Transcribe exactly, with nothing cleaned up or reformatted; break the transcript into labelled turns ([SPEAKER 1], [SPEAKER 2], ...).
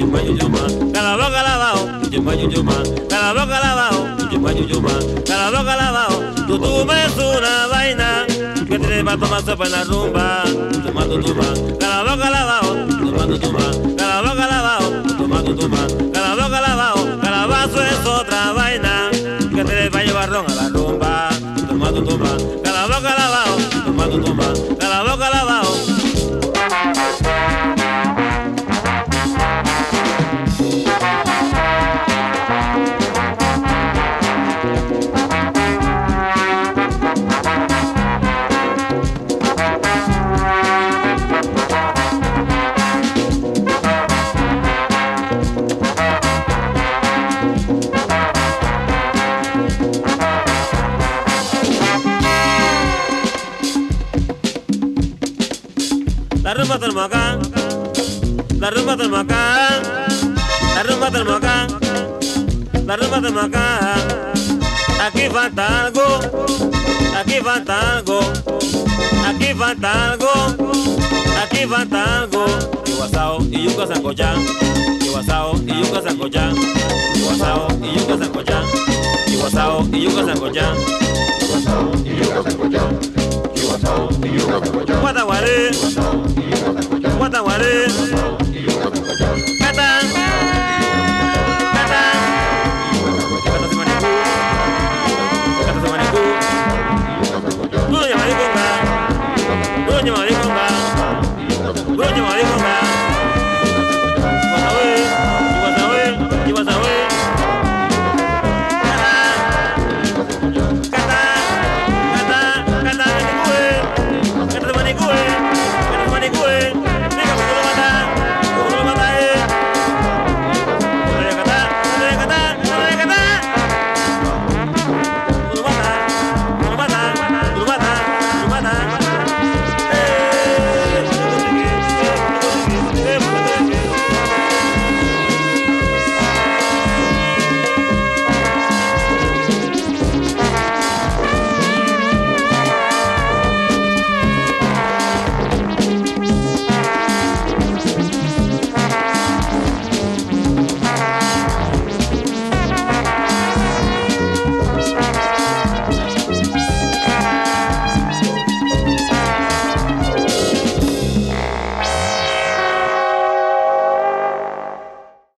[SPEAKER 1] yuma yuma, calabao calabao, yuma yuma, calabao calabao, yuma yuma, calabao calabao. Tú tú me es una vaina que te va a tomar sopa en la rumba, tomando tuma, calabao calabao, tomando tuma, calabao calabao, tomando tuma, calabao calabao, calabazo es otra vaina que te va a llevar ron a la rumba, tomando tuma, calabao calabao, tomando tuma, calabao calabao. La rumba del Macán, la rumba del Macán, la rumba del Macán, la rumba del Macán. Aquí falta algo, aquí falta algo, aquí falta algo, aquí falta algo. Iwasao y yuca sancochán, Iwasao y yuca sancochán, Iwasao y yuca sancochán, Iwasao y yuca sancochán, Iwasao y yuca sancochán, Iwasao y yuca sancochán. Guataguaré, Guataguaré.